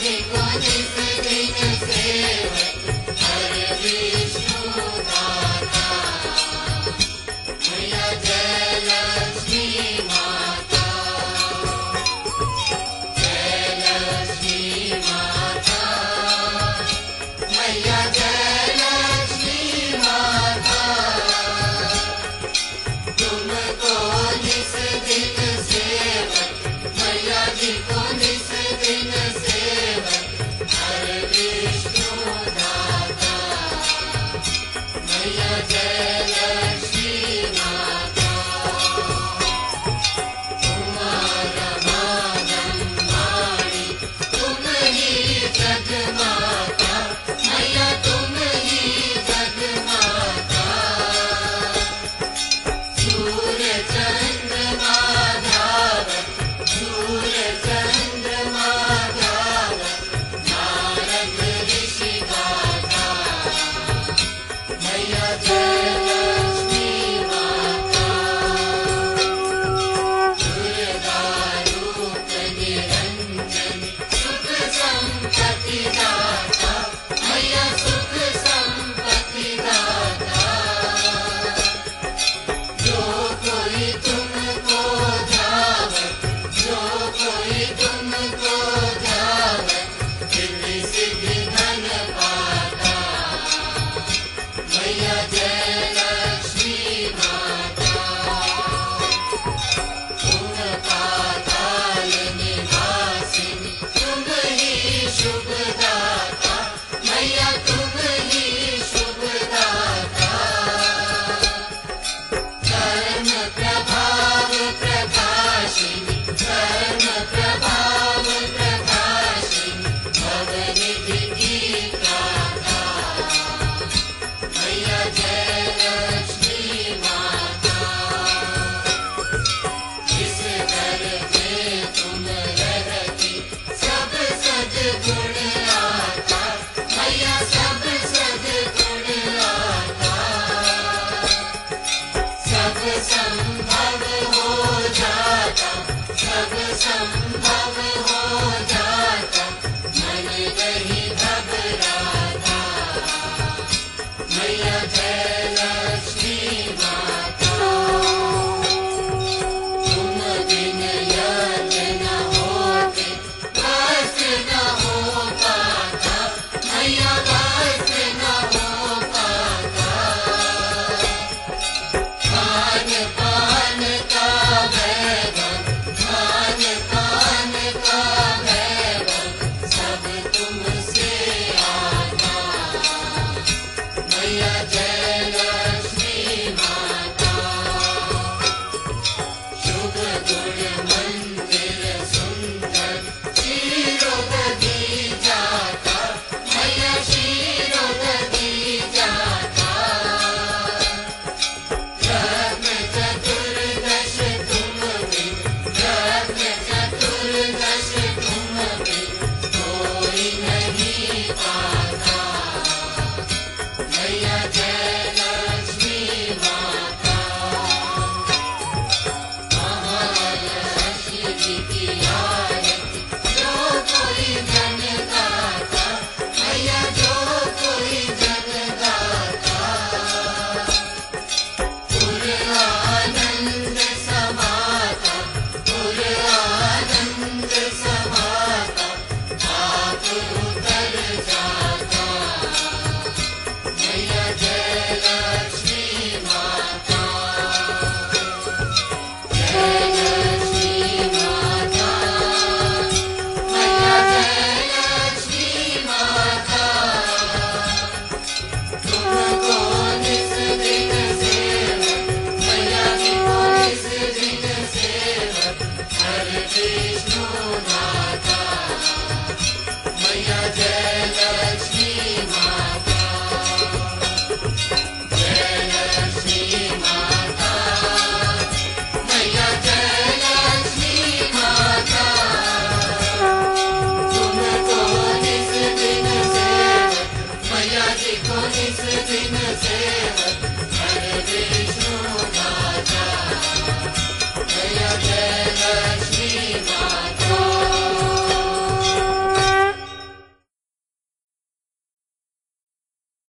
जी को निस दिन सेवक हर विष्णु दाता। मैया जय लक्ष्मी माता, जय लक्ष्मी माता, मैया जय लक्ष्मी माता। तुमको निस दिन सेवक, मैया जी को निस दिन सेवक हर विष्णु दाता। मैया जय लक्ष्मी माता। तुम्हारा मानम वाणी तुम ही जगमाता, मैया तुम ही जगमाता। सूर्य चंद्रमा धावक, सूर्य चंद्रमा धावक, नारद ऋषि गाथा। मैया जय लक्ष्मी माता। दुर्गा रूप निरंजन सुख संपत्ति दाता, मैया सुख संपत्ति दाता। जो कोई तुमको ध्यावत, जो कोई तुमको ध्यावत, सिद्धि सिद्धि धन पाता। मैया जय लक्ष्मी माता। तुम पाताल निवासिनी, तुम ही शुभ दाता, मैया तुम ही शुभ दाता। कर्म प्रभाव प्रकाशिनी, कर्म प्रभाव प्रकाशिनी, भवनिधि की प्राता। मैया जय लक्ष्मी माता। जिस घर में तुम रहती सब सद्गुण